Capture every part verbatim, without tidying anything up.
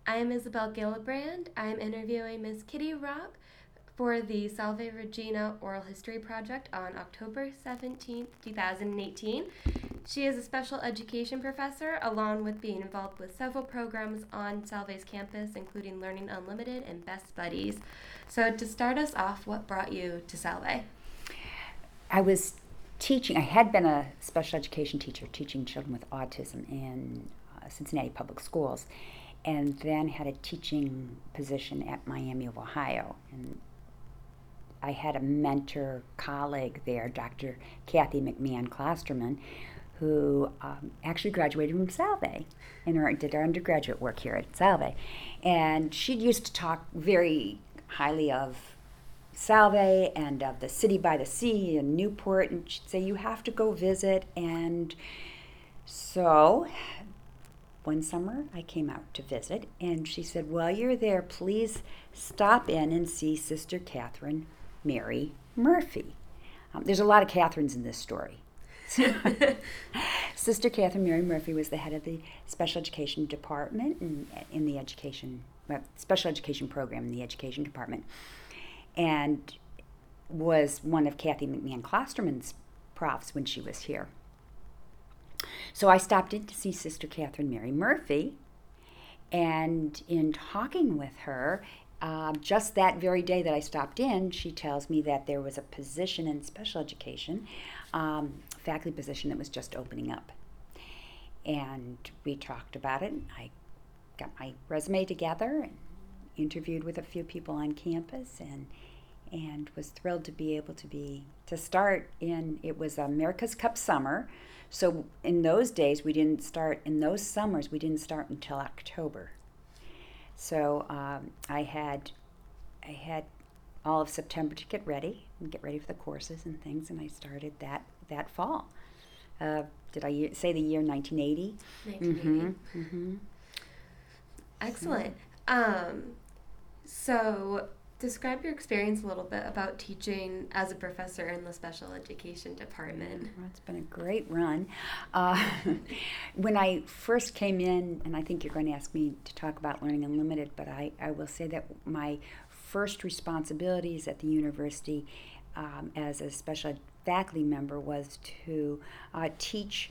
I am Isabel Gillibrand. I am interviewing Miss Kitty Rock for the Salve Regina Oral History Project on October seventeenth, twenty eighteen. She is a special education professor, along with being involved with several programs on Salve's campus, including Learning Unlimited and Best Buddies. So to start us off, what brought you to Salve? I was teaching, I had been a special education teacher teaching children with autism in uh, Cincinnati Public Schools, and then had a teaching position at Miami of Ohio. And I had a mentor colleague there, Doctor Kathy McMahon Klosterman, who um, actually graduated from Salve and her, did her undergraduate work here at Salve. And she used to talk very highly of Salve and of the city by the sea in Newport, and she'd say, you have to go visit. And so one summer I came out to visit, and she said, while you're there, please stop in and see Sister Catherine Mary Murphy. Um, there's a lot of Catherines in this story. Sister Catherine Mary Murphy was the head of the special education department in, in the education, well, special education program in the education department, and was one of Kathy McMahon Klosterman's profs when she was here. So I stopped in to see Sister Catherine Mary Murphy, and in talking with her, uh, just that very day that I stopped in, she tells me that there was a position in special education, um, faculty position that was just opening up. And we talked about it, and I got my resume together and interviewed with a few people on campus, and and was thrilled to be able to be to start in, it was America's Cup summer. So in those days, we didn't start, in those summers, we didn't start until October. So um, I had I had all of September to get ready and get ready for the courses and things, and I started that that fall. Uh, did I say the year nineteen eighty? nineteen eighty. Mm-hmm. Mm-hmm. Excellent. Um, so describe your experience a little bit about teaching as a professor in the special education department. Well, it's been a great run. Uh, when I first came in, and I think you're going to ask me to talk about Learning Unlimited, but I, I will say that my first responsibilities at the university um, as a special ed faculty member was to uh, teach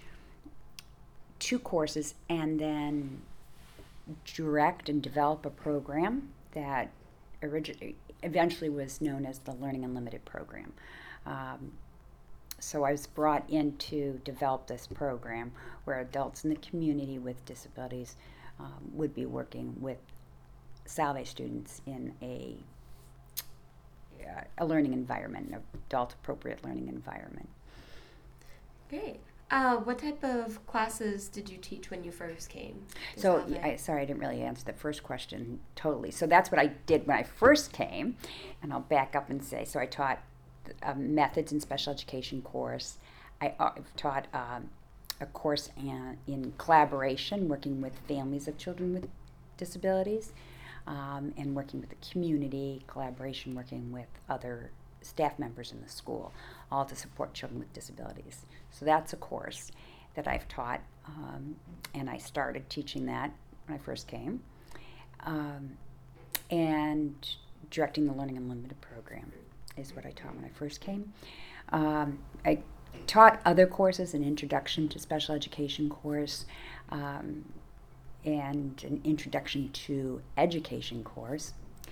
two courses and then direct and develop a program that origi- eventually was known as the Learning Unlimited program. Um, so I was brought in to develop this program where adults in the community with disabilities um, would be working with Salve students in a uh, a learning environment, an adult-appropriate learning environment. Great. Uh, what type of classes did you teach when you first came to So, Salve? I, sorry, I didn't really answer the first question totally. So that's what I did when I first came, and I'll back up and say, so I taught a methods in special education course. I, I've taught um, a course in, in collaboration, working with families of children with disabilities, um, and working with the community, collaboration, working with other staff members in the school, all to support children with disabilities. So that's a course that I've taught, um, and I started teaching that when I first came, um, and directing the Learning Unlimited program is what I taught when I first came. Um, I taught other courses, an introduction to special education course, um, and an introduction to education course,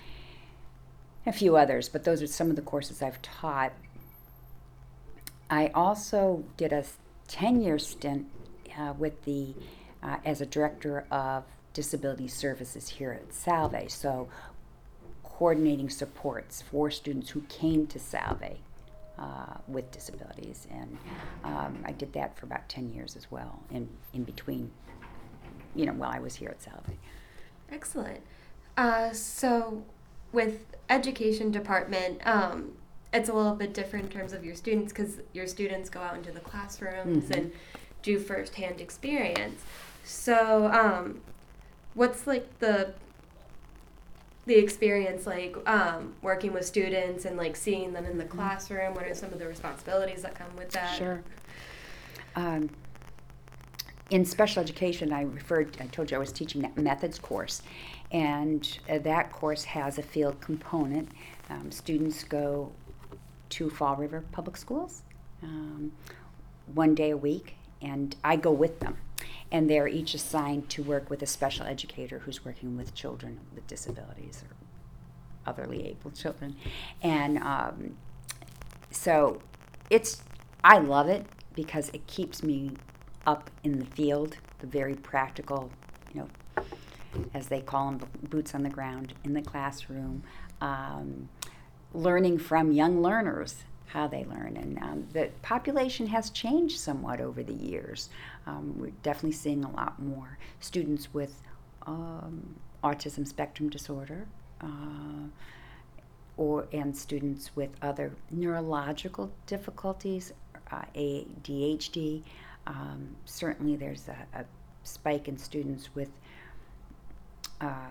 a few others, but those are some of the courses I've taught. I also did a ten-year stint uh, with the uh, as a director of disability services here at Salve, so coordinating supports for students who came to Salve uh, with disabilities, and um, I did that for about ten years as well, in, in between, you know, while I was here at Salve. Excellent. Uh, so with education department, um, it's a little bit different in terms of your students, because your students go out into the classrooms Mm-hmm. and do firsthand experience. So um, what's like the the experience like um, working with students and like seeing them in the classroom? What are some of the responsibilities that come with that? Sure. Um, in special education, I referred, I told you I was teaching that methods course, and uh, that course has a field component. Um, students go to Fall River Public Schools um, one day a week, and I go with them. And they're each assigned to work with a special educator who's working with children with disabilities or otherly able children. And um, so it's, I love it because it keeps me up in the field, the very practical, you know, as they call them, boots on the ground in the classroom, um, learning from young learners how they learn. And um, the population has changed somewhat over the years. Um, we're definitely seeing a lot more students with um, autism spectrum disorder, uh, or and students with other neurological difficulties, uh, A D H D. Um, certainly there's a, a spike in students with uh,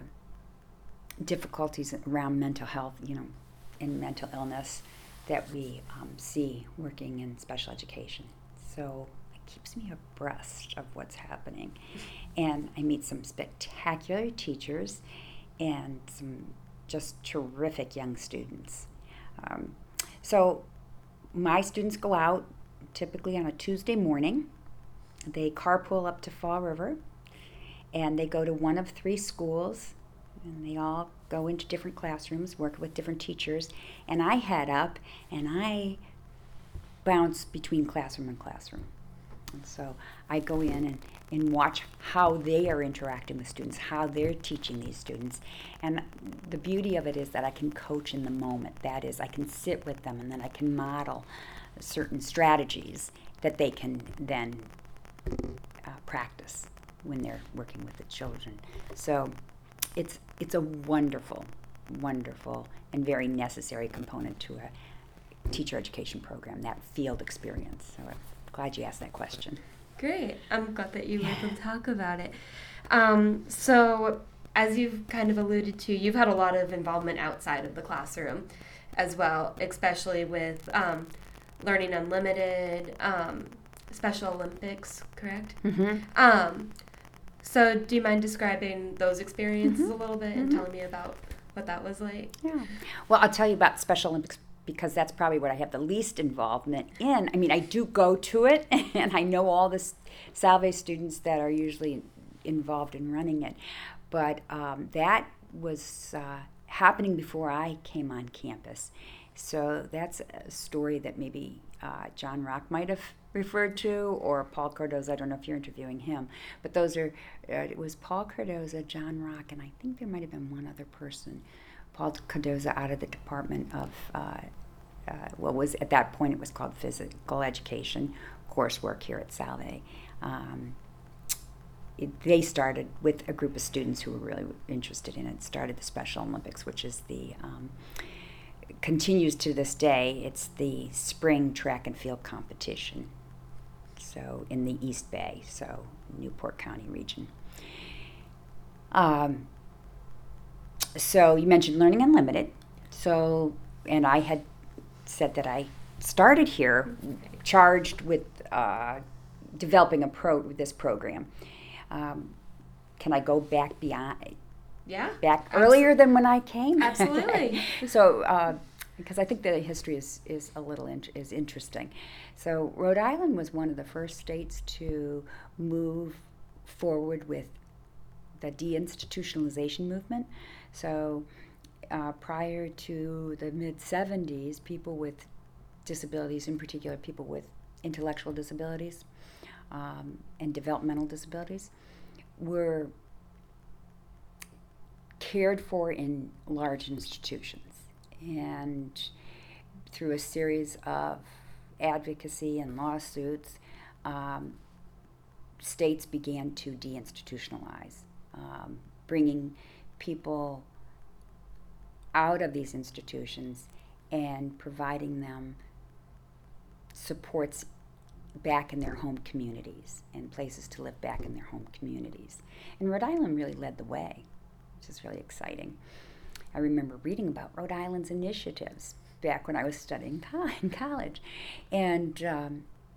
difficulties around mental health, you know, in mental illness that we um, see working in special education. So it keeps me abreast of what's happening. And I meet some spectacular teachers and some just terrific young students. Um, so my students go out typically on a Tuesday morning. They carpool up to Fall River, and they go to one of three schools, and they all go into different classrooms, work with different teachers, and I head up and I bounce between classroom and classroom. And so I go in and, and watch how they are interacting with students, how they're teaching these students. And the beauty of it is that I can coach in the moment. That is, I can sit with them and then I can model certain strategies that they can then uh, practice when they're working with the children. So it's it's a wonderful, wonderful, and very necessary component to a teacher education program, that field experience. So I'm glad you asked that question. Great. I'm glad that you were able to talk about it. Um, so as you've kind of alluded to, you've had a lot of involvement outside of the classroom as well, especially with um, Learning Unlimited, um, Special Olympics, correct? Mm-hmm. Um, so do you mind describing those experiences Mm-hmm. a little bit Mm-hmm. and telling me about what that was like? Yeah. Well, I'll tell you about Special Olympics because that's probably what I have the least involvement in. I mean, I do go to it, and I know all the Salve students that are usually involved in running it. But um, that was uh, happening before I came on campus. So that's a story that maybe uh, John Rock might have referred to, or Paul Cardoza. I don't know if you're interviewing him, but those are, uh, it was Paul Cardoza, John Rock, and I think there might have been one other person. Paul Cardoza out of the Department of, uh, uh, what was, at that point it was called Physical Education coursework here at Salve. Um, it, they started with a group of students who were really interested in it, started the Special Olympics, which is the, um, continues to this day. It's the spring track and field competition. So in the East Bay, so Newport County region. Um, so you mentioned Learning Unlimited. So, and I had said that I started here, charged with uh, developing a pro this program. Um, can I go back beyond? Yeah. Back Absol- earlier than when I came? Absolutely. So, uh, because I think the history is, is a little in, is interesting. So Rhode Island was one of the first states to move forward with the deinstitutionalization movement. So uh, prior to the mid seventies, people with disabilities, in particular people with intellectual disabilities um, and developmental disabilities, were cared for in large institutions. And through a series of advocacy and lawsuits, um, states began to deinstitutionalize, um, bringing people out of these institutions and providing them supports back in their home communities and places to live back in their home communities. And Rhode Island really led the way, which is really exciting. I remember reading about Rhode Island's initiatives back when I was studying in college. And um,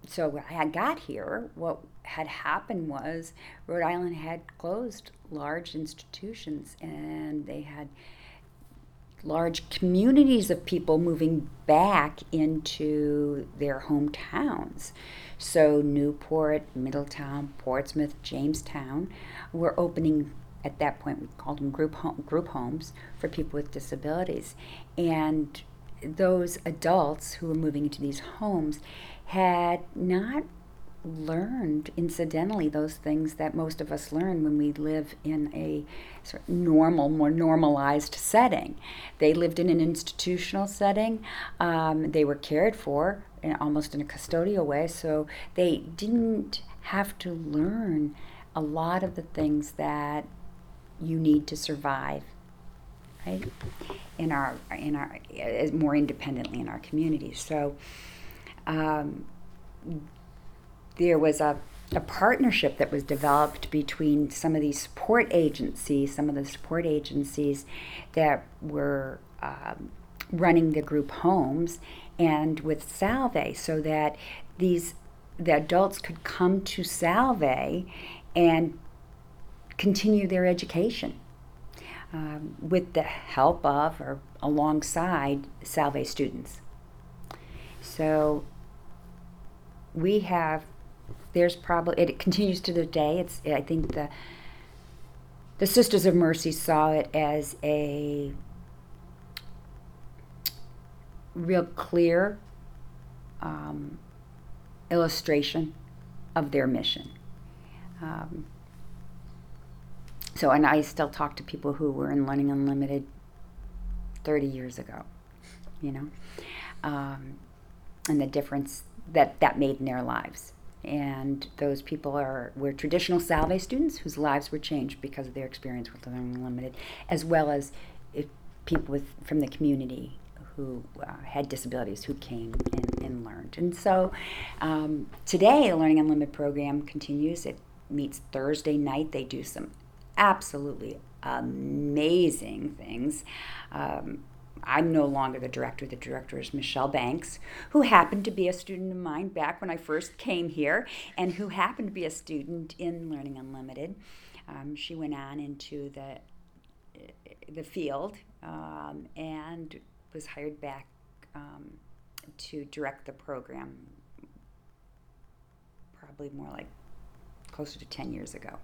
so when I got here, what had happened was Rhode Island had closed large institutions, and they had large communities of people moving back into their hometowns. So Newport, Middletown, Portsmouth, Jamestown were opening, at that point we called them group home, group homes for people with disabilities. And those adults who were moving into these homes had not learned, incidentally, those things that most of us learn when we live in a sort of normal, more normalized setting. They lived in an institutional setting. Um, they were cared for in, almost in a custodial way, so they didn't have to learn a lot of the things that you need to survive, right? In our, in our, more independently in our communities. So. Um, There was a, a partnership that was developed between some of these support agencies, some of the support agencies that were um, running the group homes, and with Salve, so that these the adults could come to Salve and continue their education um, with the help of or alongside Salve students. So we have. There's probably, it continues to this day. It's, I think the the Sisters of Mercy saw it as a real clear um, illustration of their mission. Um, so, and I still talk to people who were in Learning Unlimited thirty years ago, you know, um, and the difference that that made in their lives. And those people are were traditional Salve students whose lives were changed because of their experience with Learning Unlimited, as well as if people with from the community who uh, had disabilities who came and, and learned. And so um, today, the Learning Unlimited program continues. It meets Thursday night. They do some absolutely amazing things. Um, I'm no longer the director. The director is Michelle Banks, who happened to be a student of mine back when I first came here, and who happened to be a student in Learning Unlimited. Um, she went on into the the field um, and was hired back um, to direct the program probably more like closer to ten years ago.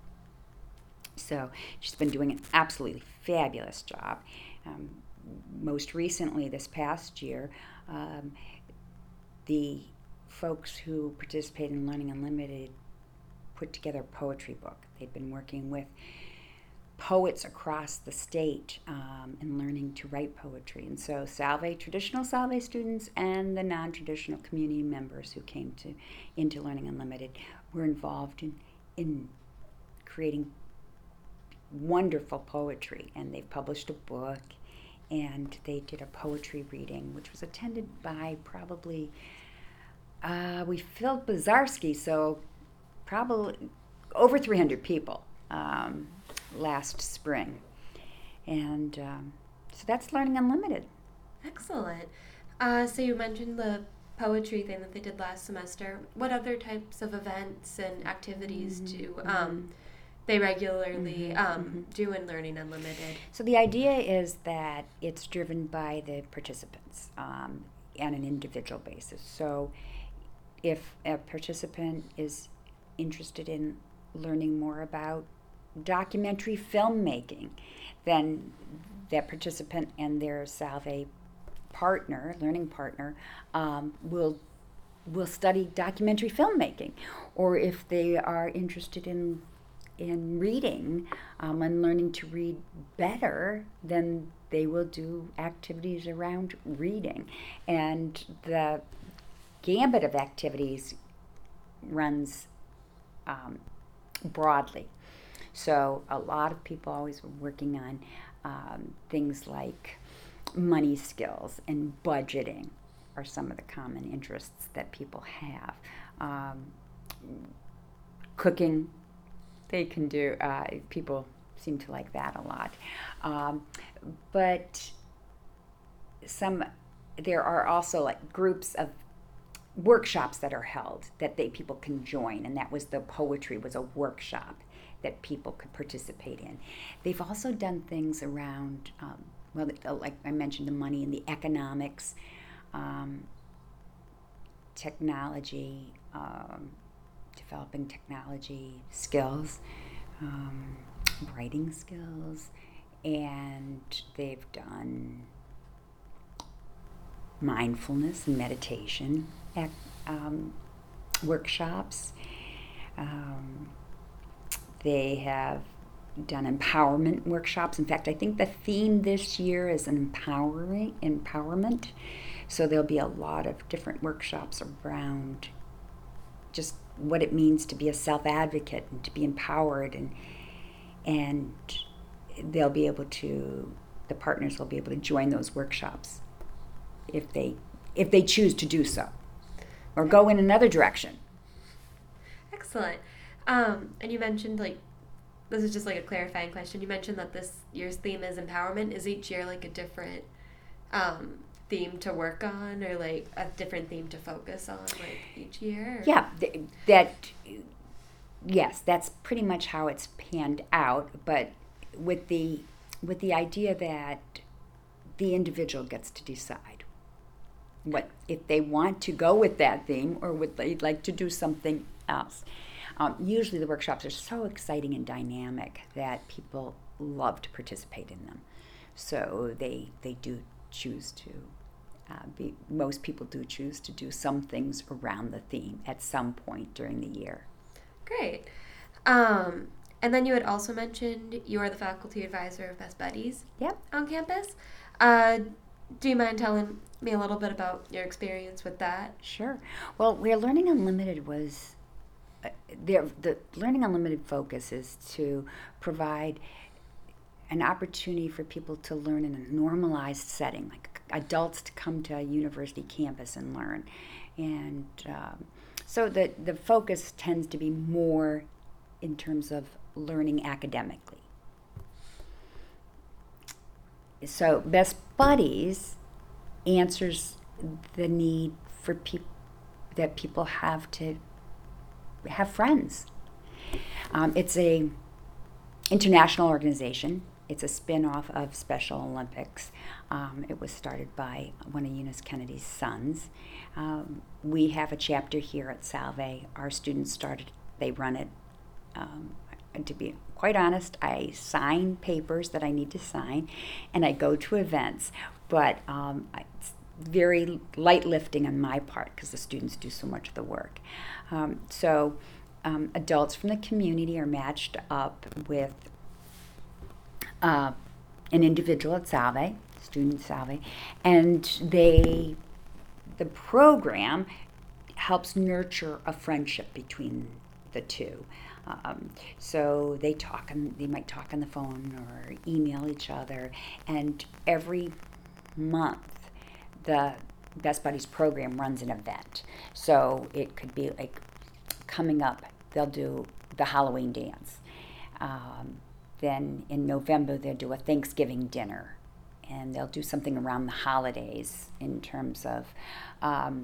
So she's been doing an absolutely fabulous job. Um, most recently, this past year, um, the folks who participated in Learning Unlimited put together a poetry book. They'd been working with poets across the state um, and learning to write poetry. And so Salve, traditional Salve students and the non-traditional community members who came to into Learning Unlimited were involved in, in creating wonderful poetry. And they've published a book, and they did a poetry reading, which was attended by probably, uh, we filled Bazarski, so probably over three hundred people um, last spring. And um, so that's Learning Unlimited. Excellent. Uh, so you mentioned the poetry thing that they did last semester. What other types of events and activities mm-hmm. do um, they regularly mm-hmm. um, mm-hmm. do in Learning Unlimited? So the idea is that it's driven by the participants um, on an individual basis. So if a participant is interested in learning more about documentary filmmaking, then that participant and their Salve partner, learning partner, um, will will study documentary filmmaking. Or if they are interested in in reading um, and learning to read better, then they will do activities around reading. And the gambit of activities runs um, broadly. So a lot of people always were working on um, things like money skills and budgeting are some of the common interests that people have. Um, cooking, they can do, uh, people seem to like that a lot. Um, but some, there are also like groups of workshops that are held that they people can join, and that was the poetry was a workshop that people could participate in. They've also done things around, um, well, like I mentioned, the money and the economics, um, technology, um, developing technology skills, um, writing skills, and they've done mindfulness and meditation at, um, workshops. Um, they have done empowerment workshops. In fact, I think the theme this year is empowering empowerment. So there'll be a lot of different workshops around just what it means to be a self-advocate and to be empowered, and and they'll be able to the partners will be able to join those workshops if they if they choose to do so, or go in another direction. Excellent. Um, and you mentioned, like, this is just like a clarifying question. You mentioned that this year's theme is empowerment. Is each year like a different um, theme to work on, or like a different theme to focus on, like each year? Or? Yeah, th- that. Yes, that's pretty much how it's panned out. But with the with the idea that the individual gets to decide what if they want to go with that theme, or would they like to do something else. Um, usually the workshops are so exciting and dynamic that people love to participate in them. So they they do choose to, uh, be, most people do choose to do some things around the theme at some point during the year. Great. Um, and then you had also mentioned you are the faculty advisor of Best Buddies Yep. on campus. Uh, do you mind telling me a little bit about your experience with that? Sure. Well, where Learning Unlimited was, uh, the, the Learning Unlimited focus is to provide an opportunity for people to learn in a normalized setting, like adults to come to a university campus and learn. And um, so the, the focus tends to be more in terms of learning academically. So Best Buddies answers the need for people that people have to have friends. Um, it's a international organization. It's a spin-off of Special Olympics. Um, it was started by one of Eunice Kennedy's sons. Um, we have a chapter here at Salve. Our students started, they run it. Um, and to be quite honest, I sign papers that I need to sign, and I go to events. But um, it's very light lifting on my part because the students do so much of the work. Um, so um, adults from the community are matched up with uh, an individual at Salve, student Salve, and they, the program helps nurture a friendship between the two. Um, so they talk, and they might talk on the phone or email each other, and every month the Best Buddies program runs an event. So it could be like coming up, they'll do the Halloween dance. Um, then in November they'll do a Thanksgiving dinner, and they'll do something around the holidays in terms of um,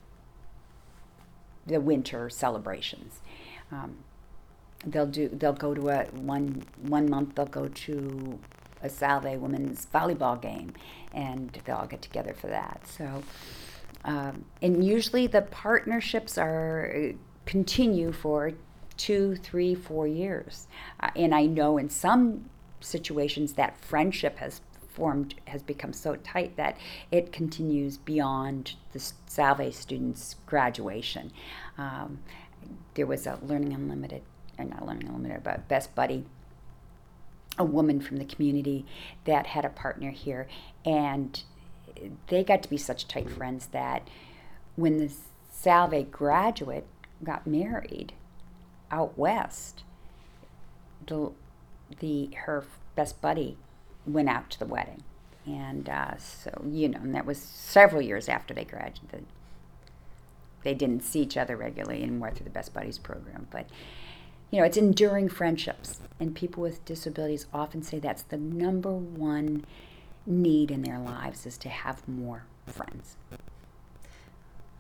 the winter celebrations. Um, They'll do. They'll go to a one one month. They'll go to a Salve women's volleyball game, and they'll all get together for that. So, um, and usually the partnerships are continue for two, three, four years. Uh, and I know in some situations that friendship has formed has become so tight that it continues beyond the Salve students' graduation. Um, there was a Learning Unlimited. Or not Learning Unlimited, but Best Buddy, a woman from the community that had a partner here, and they got to be such tight friends that when the Salve graduate got married out west, the, the her Best Buddy went out to the wedding, and uh, so you know, and that was several years after they graduated. They didn't see each other regularly anymore through the Best Buddies program, but. You know, it's enduring friendships, and people with disabilities often say that's the number one need in their lives is to have more friends.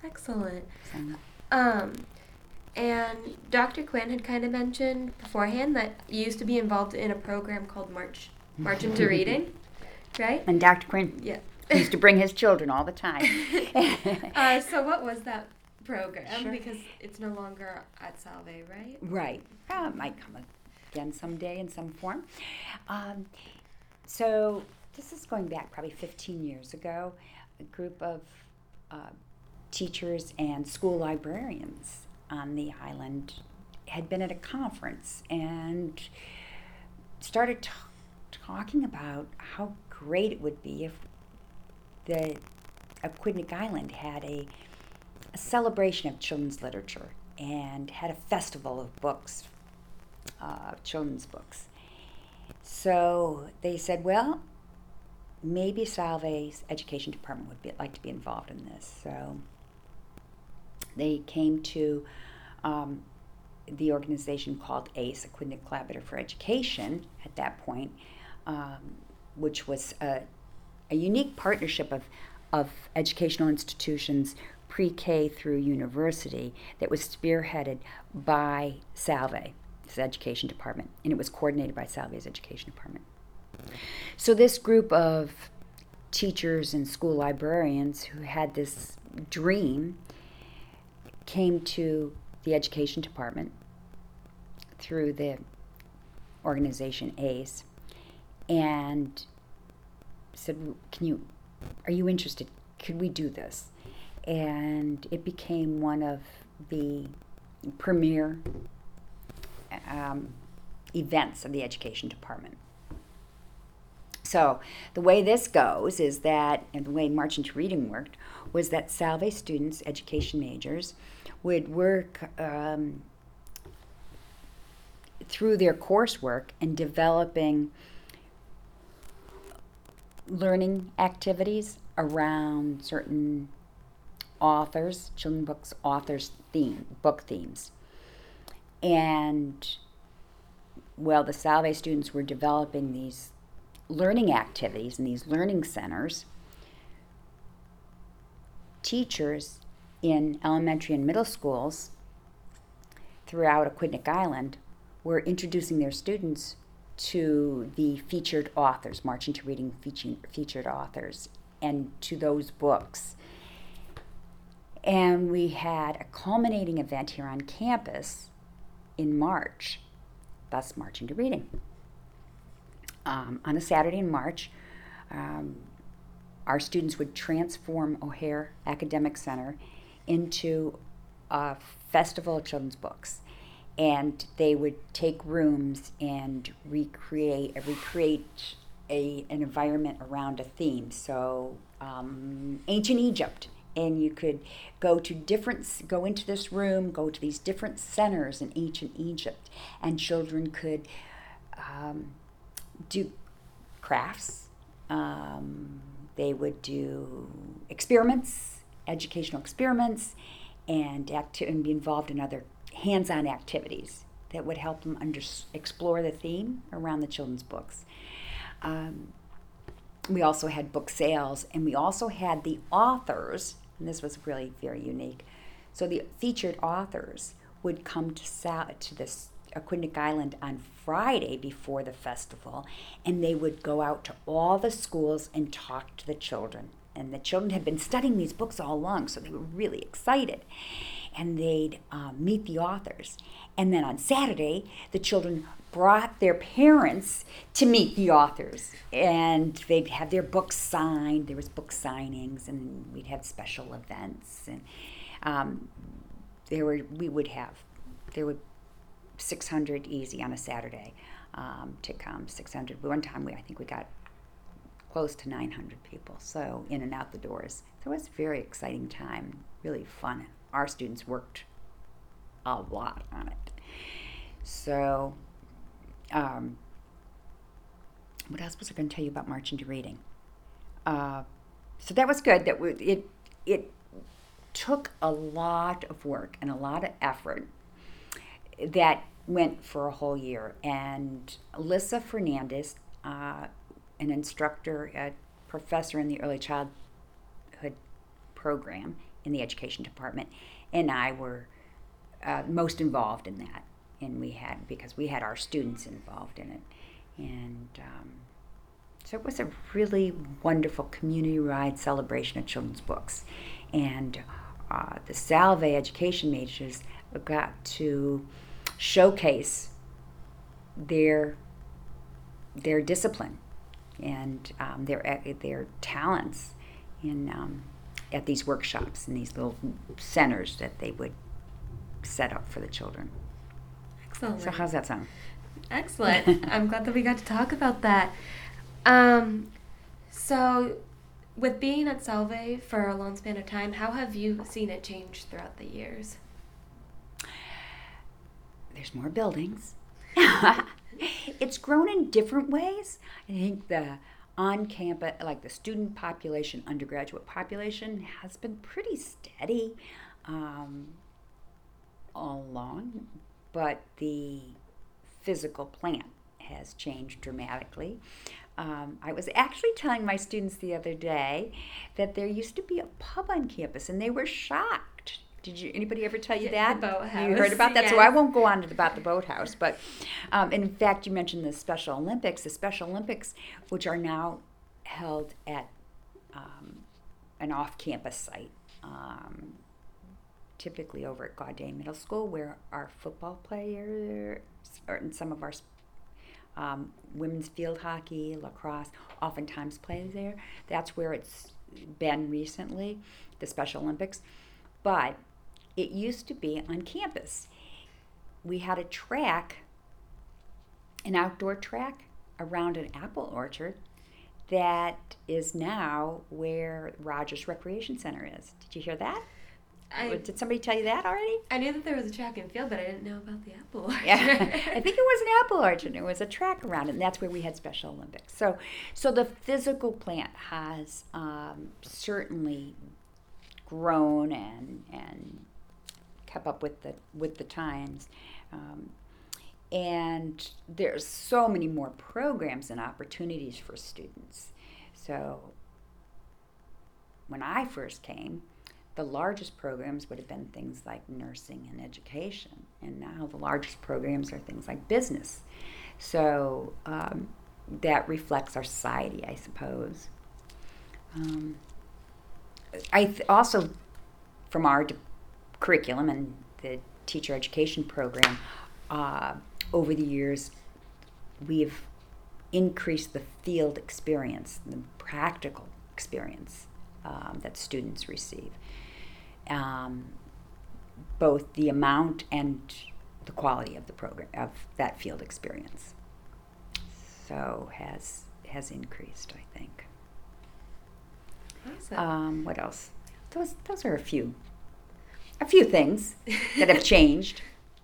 Excellent. So, Um, and Doctor Quinn had kind of mentioned beforehand that you used to be involved in a program called March March into Reading, right? and Doctor Quinn Yeah. used to bring his children all the time. uh, so what was that program? Sure. Because it's no longer at Salve, right? Right. Uh, it might come again someday in some form. Um, so this is going back probably fifteen years ago. A group of uh, teachers and school librarians on the island had been at a conference and started t- talking about how great it would be if the Aquidneck Island had a, a celebration of children's literature and had a festival of books, uh, children's books. So they said, well, maybe Salve's education department would be, like to be involved in this. So they came to um, the organization called ACE, Aquidneck Collaborative for Education, at that point, um, which was a, a unique partnership of, of educational institutions, pre-K through university, that was spearheaded by Salve's education department, and it was coordinated by Salve's education department. So this group of teachers and school librarians who had this dream came to the education department through the organization ACE and said, can you, are you interested? Could we do this? And it became one of the premier um, events of the education department. So the way this goes is that, and the way March into Reading worked, was that Salve students, education majors, would work um, through their coursework in developing learning activities around certain authors, children's books, authors' theme, book themes. And, well, the Salve students were developing these learning activities in these learning centers. Teachers in elementary and middle schools throughout Aquidneck Island were introducing their students to the featured authors, March into Reading featured, featured authors, and to those books. And we had a culminating event here on campus in March, thus March into Reading. Um, on a Saturday in March, um, our students would transform O'Hare Academic Center into a festival of children's books. And they would take rooms and recreate, recreate a, an environment around a theme. So um, ancient Egypt. And you could go to different, go into this room, go to these different centers in ancient Egypt, and children could um, do crafts. Um, they would do experiments, educational experiments, and, acti- and be involved in other hands-on activities that would help them under- explore the theme around the children's books. Um, we also had book sales, and we also had the authors, and this was really very unique. So the featured authors would come to Sal- to this Aquidneck Island on Friday before the festival, and they would go out to all the schools and talk to the children. And the children had been studying these books all along, so they were really excited. And they'd um, meet the authors. And then on Saturday, the children brought their parents to meet the authors. And they'd have their books signed. There was book signings, and we'd have special events. And um, there were, we would have, there were six hundred easy on a Saturday um, to come, six hundred. One time, we I think we got close to nine hundred people, so in and out the doors. So it was a very exciting time, really fun. Our students worked a lot on it. So, um, what else was I going to tell you about March into Reading? Uh, so that was good. That we, it it took a lot of work and a lot of effort that went for a whole year. And Alyssa Fernandez, uh, an instructor, a professor in the early childhood program in the education department, and I were uh, most involved in that. And we had, because we had our students involved in it. And um, so it was a really wonderful community-wide celebration of children's books. And uh, the Salve education majors got to showcase their their discipline and um, their their talents in um, at these workshops and these little centers that they would set up for the children. Excellent. So how's that sound? Excellent. I'm glad that we got to talk about that. Um, so, with being at Salve for a long span of time, how have you seen it change throughout the years? There's more buildings. It's grown in different ways. I think the on-campus, like the student population, undergraduate population, has been pretty steady um, all along, but the physical plant has changed dramatically. Um, I was actually telling my students the other day that there used to be a pub on campus, and they were shocked. Did you? Anybody ever tell you Yeah, that? the boathouse. You heard about that? Yes. So I won't go on to about the boathouse, but um, in fact, you mentioned the Special Olympics. The Special Olympics, which are now held at um, an off-campus site, um, typically over at Gaudet Middle School, where our football players, or and some of our um, women's field hockey, lacrosse, oftentimes play there. That's where it's been recently, the Special Olympics. But it used to be on campus. We had a track, an outdoor track around an apple orchard that is now where Rogers Recreation Center is. Did you hear that? I, Did somebody tell you that already? I knew that there was a track and field, but I didn't know about the apple orchard. Yeah, I think it was an apple orchard. It was a track around it, and that's where we had Special Olympics. So, so the physical plant has um, certainly grown and and kept up with the with the times, um, and there's so many more programs and opportunities for students. So, when I first came, the largest programs would have been things like nursing and education, and now the largest programs are things like business. So um, that reflects our society, I suppose. Um, I th- also, from our de- curriculum and the teacher education program, uh, over the years, we've increased the field experience, the practical experience um, that students receive. Um, both the amount and the quality of the program, of that field experience. So has has increased, I think. Awesome. Um, what else? Those those are a few a few things that have changed.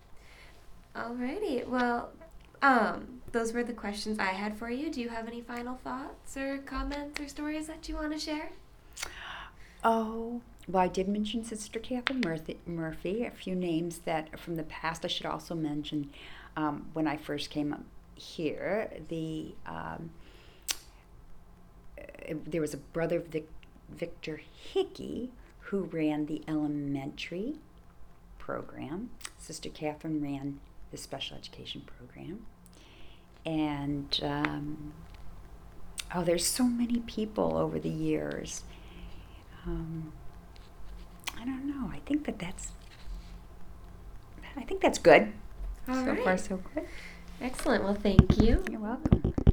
Alrighty. Well, um, those were the questions I had for you. Do you have any final thoughts or comments or stories that you want to share? Oh, well, I did mention Sister Catherine Murphy, Murphy, a few names that are from the past. I should also mention um, when I first came up here, the um, uh, there was a brother, Vic, Victor Hickey, who ran the elementary program. Sister Catherine ran the special education program. And, um, oh, there's so many people over the years. Um, I don't know. I think that that's, I think that's good. All so right. far, so good. Excellent. Well, thank you. You're welcome.